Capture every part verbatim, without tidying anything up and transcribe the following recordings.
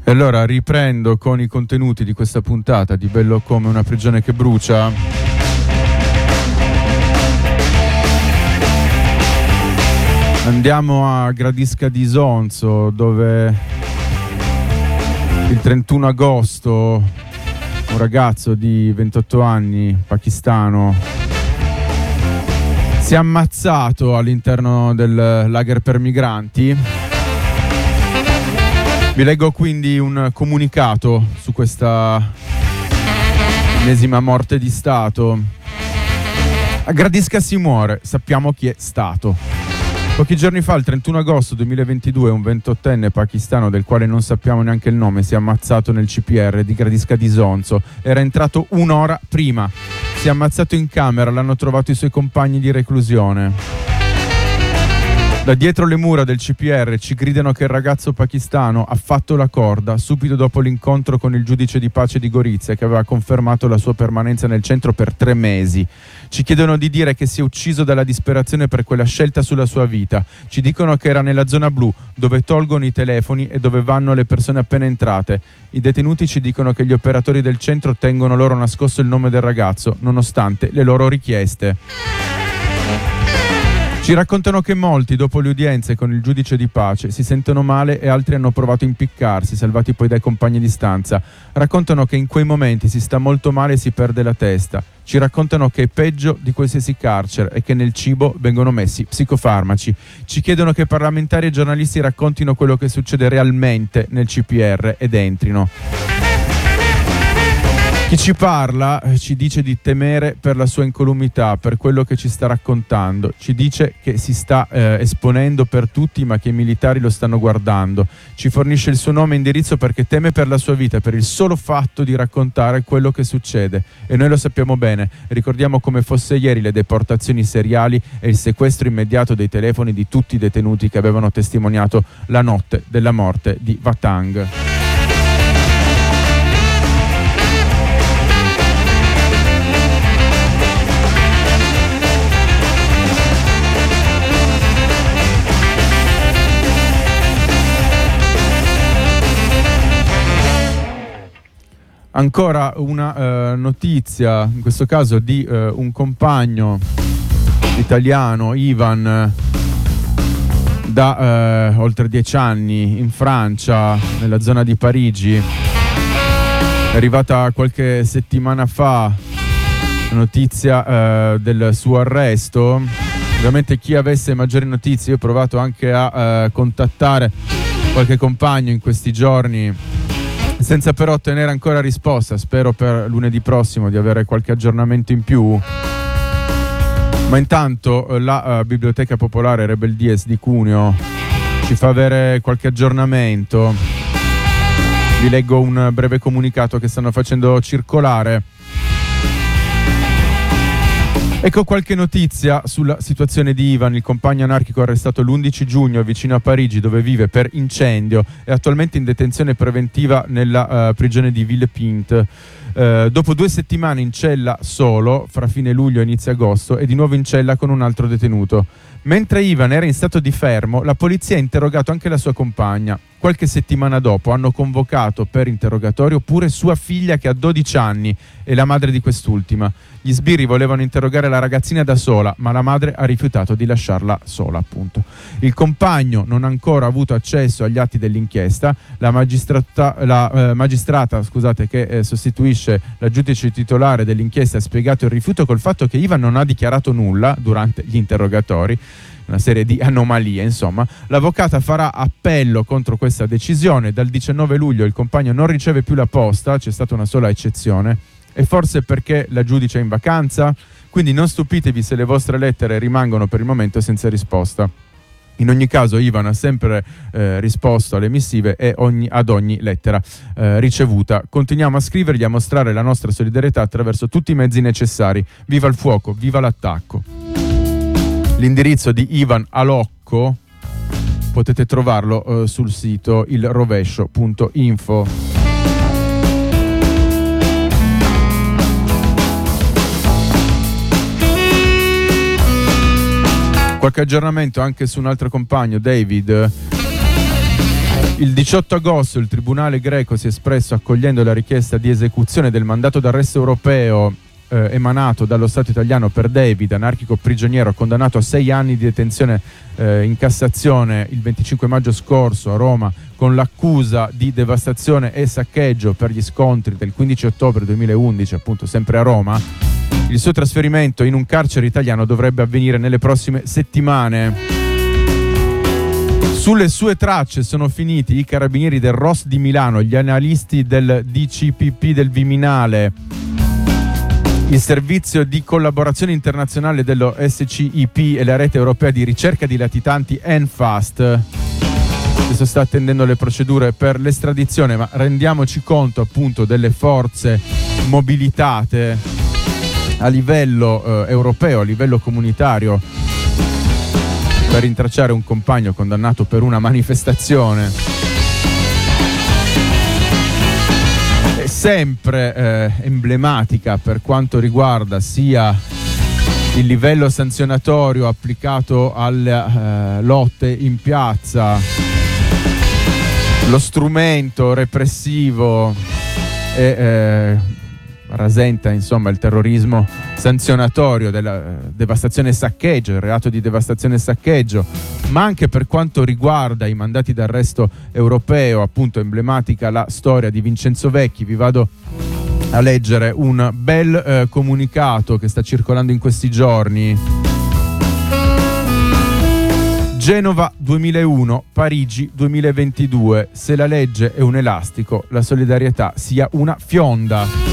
E allora riprendo con i contenuti di questa puntata di Bello come una prigione che brucia. Andiamo a Gradisca d'Isonzo, dove il trentuno agosto un ragazzo di ventotto anni, pakistano, si è ammazzato all'interno del lager per migranti. Vi leggo quindi un comunicato su questa ennesima morte di Stato. A Gradisca si muore, sappiamo chi è stato. Pochi giorni fa, il trentuno agosto duemilaventidue, un ventottenne pakistano del quale non sappiamo neanche il nome si è ammazzato nel C P R di Gradisca d'Isonzo. Era entrato un'ora prima. Si è ammazzato in camera, l'hanno trovato i suoi compagni di reclusione. Da dietro le mura del C P R ci gridano che il ragazzo pakistano ha fatto la corda subito dopo l'incontro con il giudice di pace di Gorizia, che aveva confermato la sua permanenza nel centro per tre mesi. Ci chiedono di dire che si è ucciso dalla disperazione per quella scelta sulla sua vita. Ci dicono che era nella zona blu, dove tolgono i telefoni e dove vanno le persone appena entrate. I detenuti ci dicono che gli operatori del centro tengono loro nascosto il nome del ragazzo, nonostante le loro richieste. Ci raccontano che molti, dopo le udienze con il giudice di pace, si sentono male e altri hanno provato a impiccarsi, salvati poi dai compagni di stanza. Raccontano che in quei momenti si sta molto male e si perde la testa. Ci raccontano che è peggio di qualsiasi carcere e che nel cibo vengono messi psicofarmaci. Ci chiedono che parlamentari e giornalisti raccontino quello che succede realmente nel C P R ed entrino. Chi ci parla ci dice di temere per la sua incolumità, per quello che ci sta raccontando. Ci dice che si sta eh, esponendo per tutti, ma che i militari lo stanno guardando. Ci fornisce il suo nome e indirizzo perché teme per la sua vita, per il solo fatto di raccontare quello che succede. E noi lo sappiamo bene. Ricordiamo come fosse ieri le deportazioni seriali e il sequestro immediato dei telefoni di tutti i detenuti che avevano testimoniato la notte della morte di Vatang. Ancora una eh, notizia, in questo caso di eh, un compagno italiano, Ivan, da eh, oltre dieci anni in Francia, nella zona di Parigi. È arrivata qualche settimana fa la notizia eh, del suo arresto. Ovviamente chi avesse maggiori notizie, io ho provato anche a eh, contattare qualche compagno in questi giorni, senza però ottenere ancora risposta. Spero per lunedì prossimo di avere qualche aggiornamento in più. Ma intanto la uh, Biblioteca Popolare Rebel Dies di Cuneo ci fa avere qualche aggiornamento. Vi leggo un breve comunicato che stanno facendo circolare. Ecco qualche notizia sulla situazione di Ivan, il compagno anarchico arrestato l'undici giugno vicino a Parigi, dove vive per incendio. È attualmente in detenzione preventiva nella uh, prigione di Villepinte. Uh, dopo due settimane in cella solo, fra fine luglio e inizio agosto, è di nuovo in cella con un altro detenuto. Mentre Ivan era in stato di fermo, la polizia ha interrogato anche la sua compagna. Qualche settimana dopo hanno convocato per interrogatorio pure sua figlia, che ha dodici anni, e la madre di quest'ultima. Gli sbirri volevano interrogare la ragazzina da sola, ma la madre ha rifiutato di lasciarla sola, appunto. Il compagno non ha ancora avuto accesso agli atti dell'inchiesta. La magistrata, la, eh, magistrata scusate, che eh, sostituisce la giudice titolare dell'inchiesta ha spiegato il rifiuto col fatto che Ivan non ha dichiarato nulla durante gli interrogatori. Una serie di anomalie, insomma. L'avvocata farà appello contro questa decisione. Dal diciannove luglio il compagno non riceve più la posta, c'è stata una sola eccezione, e forse perché la giudice è in vacanza. Quindi non stupitevi se le vostre lettere rimangono per il momento senza risposta. In ogni caso Ivan ha sempre eh, risposto alle missive e ogni, ad ogni lettera eh, ricevuta. Continuiamo a scrivergli, a mostrare la nostra solidarietà attraverso tutti i mezzi necessari. Viva il fuoco, viva l'attacco. L'indirizzo di Ivan Alocco potete trovarlo eh, sul sito il rovescio punto info. Qualche aggiornamento anche su un altro compagno, David, Il diciotto agosto il tribunale greco si è espresso accogliendo la richiesta di esecuzione del mandato d'arresto europeo eh, emanato dallo Stato italiano per David, anarchico prigioniero condannato a sei anni di detenzione eh, in Cassazione il venticinque maggio scorso a Roma, con l'accusa di devastazione e saccheggio per gli scontri del quindici ottobre duemilaundici, appunto sempre a Roma. Il suo trasferimento in un carcere italiano dovrebbe avvenire nelle prossime settimane. Sulle sue tracce sono finiti i carabinieri del R O S di Milano, gli analisti del D C P P del Viminale, il servizio di collaborazione internazionale dello S C I P e la rete europea di ricerca di latitanti ENFAST. Adesso sta attendendo le procedure per l'estradizione, ma rendiamoci conto appunto delle forze mobilitate a livello eh, europeo, a livello comunitario, per rintracciare un compagno condannato per una manifestazione. È sempre eh, emblematica per quanto riguarda sia il livello sanzionatorio applicato alle eh, lotte in piazza, lo strumento repressivo e eh, rasenta insomma il terrorismo sanzionatorio della eh, devastazione e saccheggio, il reato di devastazione e saccheggio, ma anche per quanto riguarda i mandati d'arresto europeo, appunto emblematica la storia di Vincenzo Vecchi. Vi vado a leggere un bel eh, comunicato che sta circolando in questi giorni. Genova duemilauno, Parigi duemilaventidue. Se la legge è un elastico, la solidarietà sia una fionda.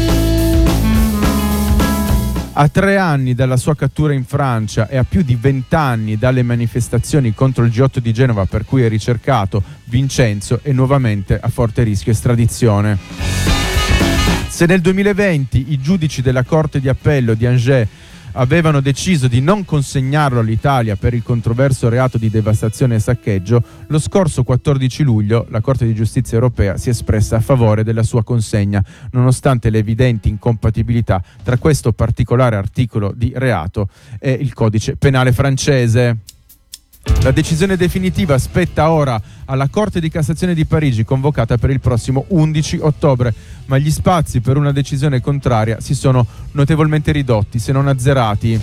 A tre anni dalla sua cattura in Francia e a più di vent'anni dalle manifestazioni contro il G otto di Genova per cui è ricercato, Vincenzo è nuovamente a forte rischio estradizione. Se nel duemilaventi i giudici della Corte di Appello di Angers avevano deciso di non consegnarlo all'Italia per il controverso reato di devastazione e saccheggio, lo scorso quattordici luglio la Corte di Giustizia europea si è espressa a favore della sua consegna, nonostante le evidenti incompatibilità tra questo particolare articolo di reato e il codice penale francese. La decisione definitiva spetta ora alla Corte di Cassazione di Parigi, convocata per il prossimo undici ottobre, ma gli spazi per una decisione contraria si sono notevolmente ridotti, se non azzerati.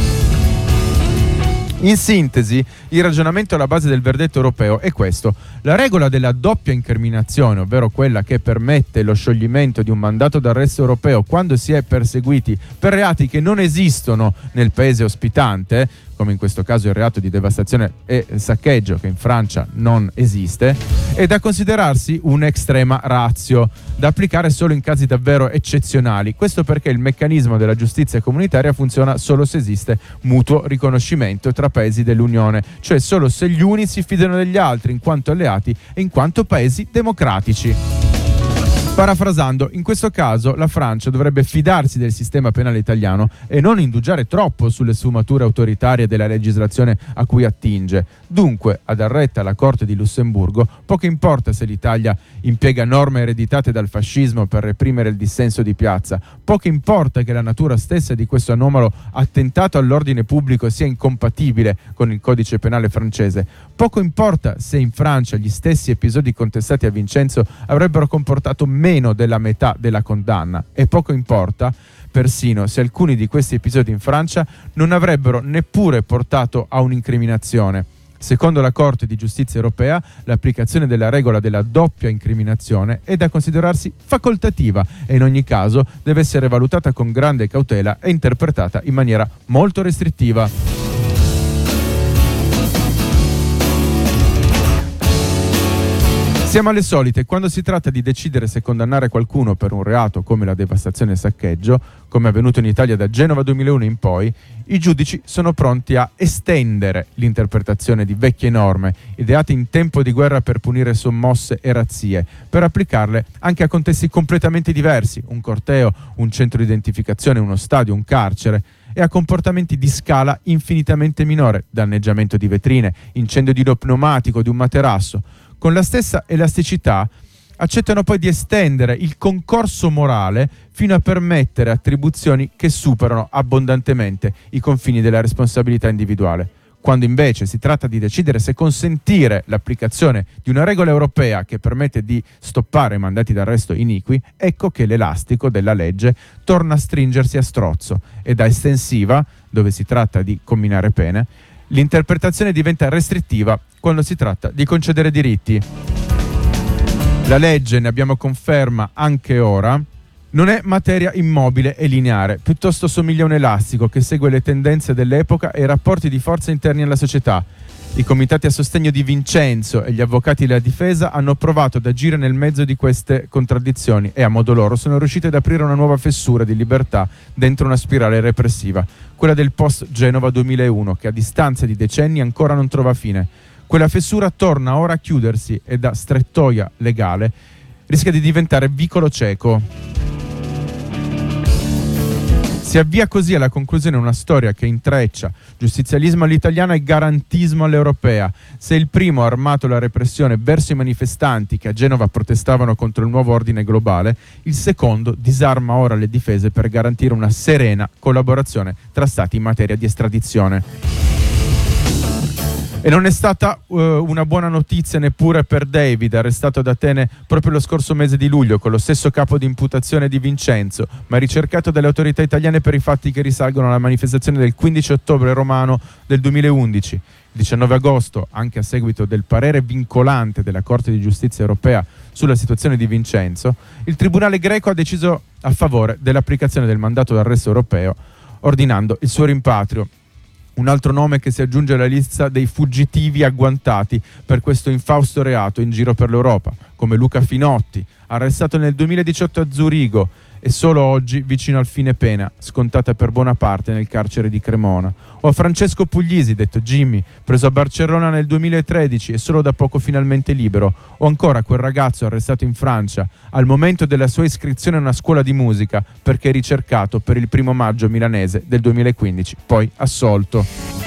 In sintesi, il ragionamento alla base del verdetto europeo è questo: la regola della doppia incriminazione, ovvero quella che permette lo scioglimento di un mandato d'arresto europeo quando si è perseguiti per reati che non esistono nel paese ospitante, come in questo caso il reato di devastazione e saccheggio che in Francia non esiste, è da considerarsi un'extrema ratio, da applicare solo in casi davvero eccezionali. Questo perché il meccanismo della giustizia comunitaria funziona solo se esiste mutuo riconoscimento tra paesi dell'Unione, cioè solo se gli uni si fidano degli altri in quanto alleati e in quanto paesi democratici. Parafrasando, in questo caso la Francia dovrebbe fidarsi del sistema penale italiano e non indugiare troppo sulle sfumature autoritarie della legislazione a cui attinge. Dunque, a dar retta alla Corte di Lussemburgo, poco importa se l'Italia impiega norme ereditate dal fascismo per reprimere il dissenso di piazza, poco importa che la natura stessa di questo anomalo attentato all'ordine pubblico sia incompatibile con il codice penale francese, poco importa se in Francia gli stessi episodi contestati a Vincenzo avrebbero comportato meno della metà della condanna, e poco importa persino se alcuni di questi episodi in Francia non avrebbero neppure portato a un'incriminazione. Secondo la Corte di Giustizia europea, l'applicazione della regola della doppia incriminazione è da considerarsi facoltativa e in ogni caso deve essere valutata con grande cautela e interpretata in maniera molto restrittiva. Siamo alle solite: quando si tratta di decidere se condannare qualcuno per un reato come la devastazione e saccheggio, come è avvenuto in Italia da Genova duemilauno in poi, i giudici sono pronti a estendere l'interpretazione di vecchie norme, ideate in tempo di guerra per punire sommosse e razzie, per applicarle anche a contesti completamente diversi, un corteo, un centro di identificazione, uno stadio, un carcere, e a comportamenti di scala infinitamente minore, danneggiamento di vetrine, incendio di uno pneumatico, di un materasso. Con la stessa elasticità accettano poi di estendere il concorso morale fino a permettere attribuzioni che superano abbondantemente i confini della responsabilità individuale. Quando invece si tratta di decidere se consentire l'applicazione di una regola europea che permette di stoppare mandati d'arresto iniqui, ecco che l'elastico della legge torna a stringersi a strozzo e da estensiva, dove si tratta di comminare pene, l'interpretazione diventa restrittiva quando si tratta di concedere diritti. La legge, ne abbiamo conferma anche ora, non è materia immobile e lineare, piuttosto somiglia a un elastico che segue le tendenze dell'epoca e i rapporti di forza interni alla società. I comitati a sostegno di Vincenzo e gli avvocati della difesa hanno provato ad agire nel mezzo di queste contraddizioni e a modo loro sono riusciti ad aprire una nuova fessura di libertà dentro una spirale repressiva, quella del post-Genova duemilauno, che a distanza di decenni ancora non trova fine. Quella fessura torna ora a chiudersi e da strettoia legale rischia di diventare vicolo cieco. Si avvia così alla conclusione una storia che intreccia giustizialismo all'italiana e garantismo all'europea. Se il primo ha armato la repressione verso i manifestanti che a Genova protestavano contro il nuovo ordine globale, il secondo disarma ora le difese per garantire una serena collaborazione tra stati in materia di estradizione. E non è stata uh, una buona notizia neppure per David, arrestato ad Atene proprio lo scorso mese di luglio con lo stesso capo di imputazione di Vincenzo, ma ricercato dalle autorità italiane per i fatti che risalgono alla manifestazione del quindici ottobre romano del duemilaundici. Il diciannove agosto, anche a seguito del parere vincolante della Corte di Giustizia europea sulla situazione di Vincenzo, il Tribunale greco ha deciso a favore dell'applicazione del mandato d'arresto europeo, ordinando il suo rimpatrio. Un altro nome che si aggiunge alla lista dei fuggitivi agguantati per questo infausto reato in giro per l'Europa, come Luca Finotti, arrestato nel duemiladiciotto a Zurigo e solo oggi vicino al fine pena, scontata per buona parte nel carcere di Cremona. O a Francesco Puglisi, detto Jimmy, preso a Barcellona nel duemilatredici e solo da poco finalmente libero. O ancora quel ragazzo arrestato in Francia al momento della sua iscrizione a una scuola di musica perché ricercato per il primo maggio milanese del duemilaquindici, poi assolto.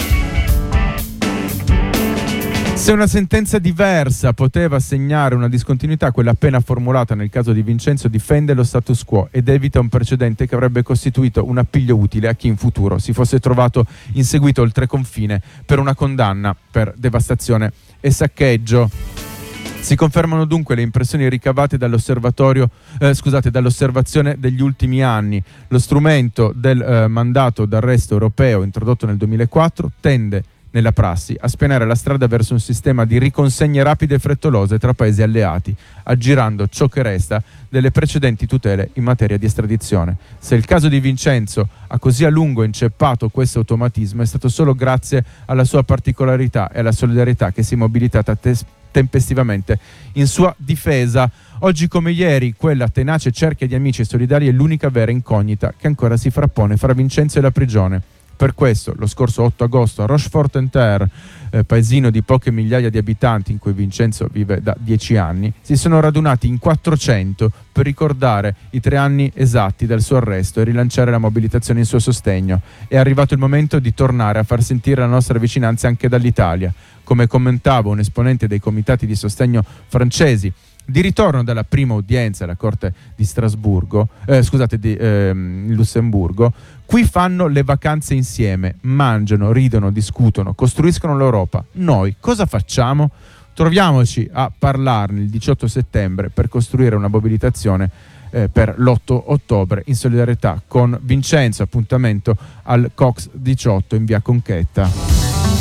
Se una sentenza diversa poteva segnare una discontinuità, quella appena formulata nel caso di Vincenzo difende lo status quo ed evita un precedente che avrebbe costituito un appiglio utile a chi in futuro si fosse trovato inseguito oltre confine per una condanna per devastazione e saccheggio. Si confermano dunque le impressioni ricavate dall'osservatorio, eh, scusate, dall'osservazione degli ultimi anni. Lo strumento del eh, mandato d'arresto europeo introdotto nel duemilaquattro tende nella prassi a spianare la strada verso un sistema di riconsegne rapide e frettolose tra paesi alleati, aggirando ciò che resta delle precedenti tutele in materia di estradizione. Se il caso di Vincenzo ha così a lungo inceppato questo automatismo, è stato solo grazie alla sua particolarità e alla solidarietà che si è mobilitata te- tempestivamente in sua difesa. Oggi come ieri quella tenace cerchia di amici solidari è l'unica vera incognita che ancora si frappone fra Vincenzo e la prigione. Per questo, lo scorso otto agosto a Rochefort-en-Terre, eh, paesino di poche migliaia di abitanti in cui Vincenzo vive da dieci anni, si sono radunati in quattrocento per ricordare i tre anni esatti del suo arresto e rilanciare la mobilitazione in suo sostegno. È arrivato il momento di tornare a far sentire la nostra vicinanza anche dall'Italia. Come commentava un esponente dei comitati di sostegno francesi, di ritorno dalla prima udienza alla Corte di Strasburgo, eh, scusate, di ehm, Lussemburgo, qui fanno le vacanze insieme, mangiano, ridono, discutono, costruiscono l'Europa. Noi cosa facciamo? Troviamoci a parlarne il diciotto settembre per costruire una mobilitazione eh, per l'otto ottobre in solidarietà con Vincenzo, appuntamento al Cox diciotto in via Conchetta.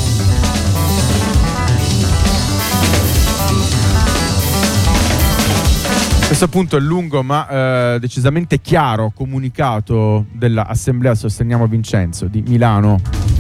Questo appunto è il lungo ma eh, decisamente chiaro comunicato dell'Assemblea Sosteniamo Vincenzo di Milano.